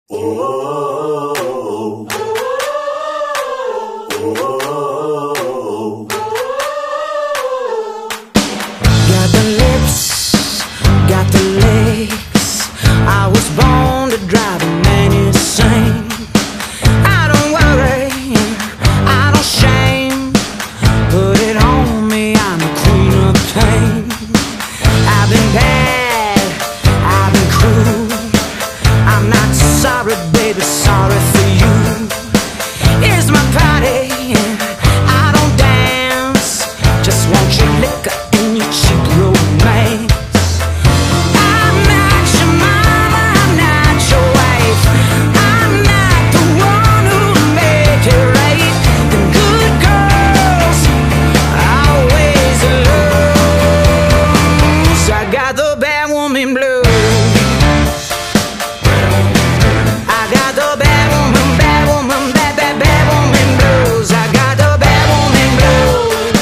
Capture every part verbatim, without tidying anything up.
Oh, got the lips, got the legs. I was born to drive a man insane. I don't worry, I don't shame. Put it on me, I'm the queen of pain. I've been bad, I've been cruel. I'm not sorry, baby, sorry for you. Here's my party, I don't dance. Just want your liquor and your cheap romance. I'm not your mama, I'm not your wife. I'm not the one who'll make it right. The good girls always lose. I got the bad woman blues. I got the bad woman, bad woman, bad, bad, bad woman blues. I got the bad woman blues.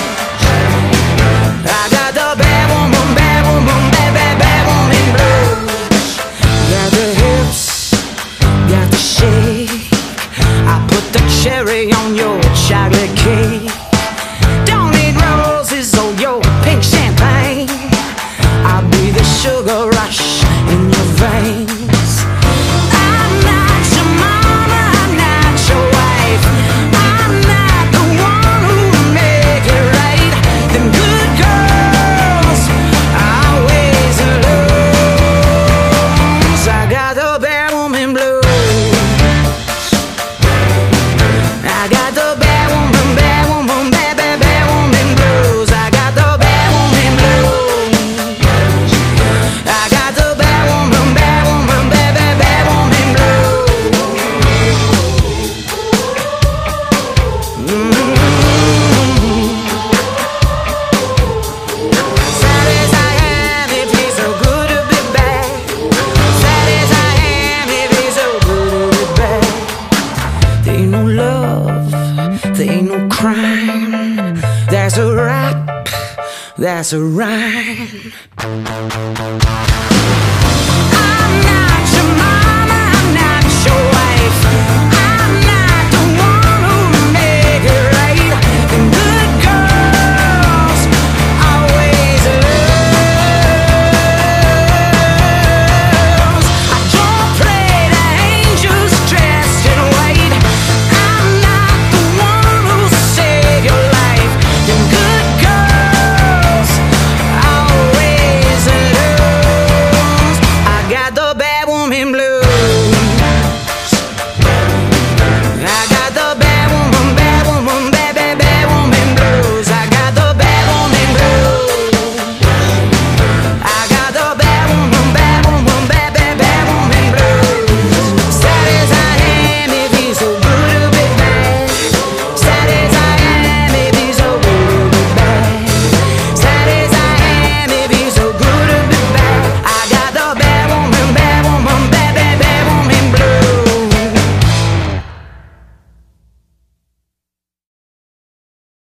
I got the bad woman, bad woman, bad, bad, bad woman blues. Got the hips, got the shake. I put the cherry on your chocolate cake. Don't need roses or your pink champagne. I'll be the sugar rush in your veins. I'm not your mama, I'm not your wife. I'm not the one who'll make it right. Them good girls always lose. I got the bad woman blues. I got the bad woman, bad woman, bad, bad, bad woman blues. I got the bad woman blues. I got the bad woman, bad woman, bad, bad, bad woman blues. Mm-hmm. Sad as I am, it feels so good to be back. Sad as I am, it feels so good to be back. There ain't no love, there ain't no crime. That's a rap, that's a rhyme.